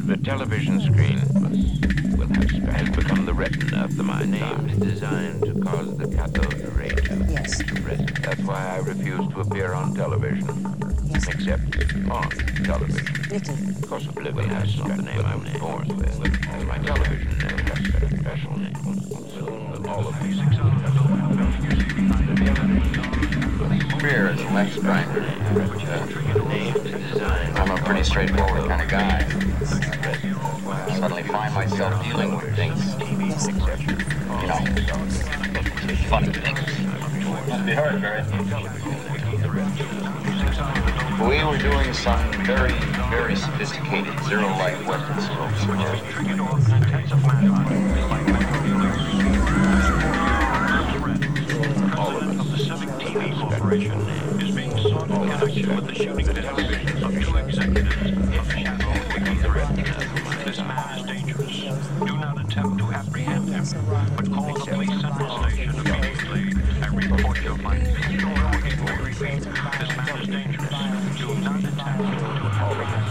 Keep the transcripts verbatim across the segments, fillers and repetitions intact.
The television screen will have has become the retina of the mind. Name is designed to cause the cathode ray to yes. rest. That's why I refuse to appear on television. Yes. Except on television. Nicky. Of course, Oblivion is not the name I was born with. My television name has a special name. Soon, all of these things will have Career as a Lex grinder. I'm a pretty straightforward kind of guy. Suddenly find myself dealing with things, you know, funny things. Must be hard, Barry. We were doing some very, very sophisticated zero-light weapons. all of us. The Civic T V Corporation is being sought in connection with the shooting deaths of two executives of Channel fifty-three. This man is dangerous. Do not attempt to apprehend him, but call the police central station immediately and report your findings. This man is dangerous. Do not attempt to apprehend him.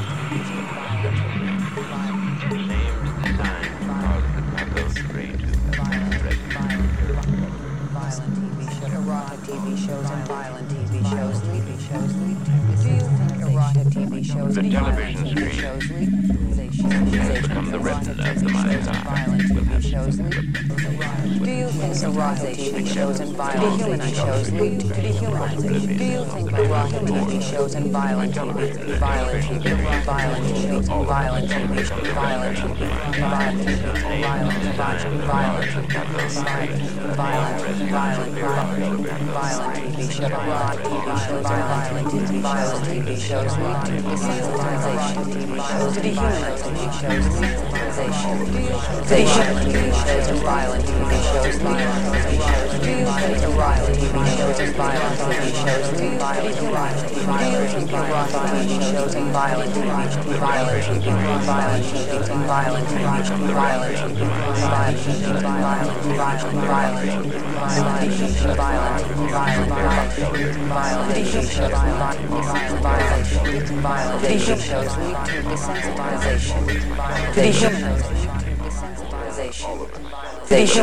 Erotic T V shows and violent T V shows, T V shows, do you think erotic T V shows The and television violent T V screen shows has become the retina of the mind's eye. T V shows lead? Do you think erotic T V shows and violent T V shows lead to dehumanization? Do you think erotic T V shows and violent T V, violent T V, violent T V, violent T V, violent T V, violent T V, violent, violent, violent, violent, violent, violent, violent T V shows, erotic T V shows, violent T V shows, T V shows lead to desensitization. T V shows to dehumanize T V shows, desensitization. Violent T V shows and violent T V shows, violent T V shows. Do you think erotic T V shows and violent T V shows lead to violent? Do you think erotic T V shows and violent T V, violent T V, violent T V, violent T V, violent T V, violent T V, violent, violent, violent, violent, violent T V shows, violent, violent, violent, violent T V shows, violent, violent, violent T V shows lead to desensitization. To dehumanization. Desensitization. To dehumanization.